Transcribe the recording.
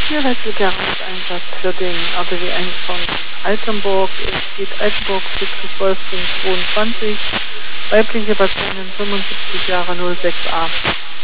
Hier heißt der Garage-Einsatz für den RTW 1 von Altenburg. Es geht Altenburg, Friedrich Wolfring 22, weibliche Patientin 75 Jahre 06a.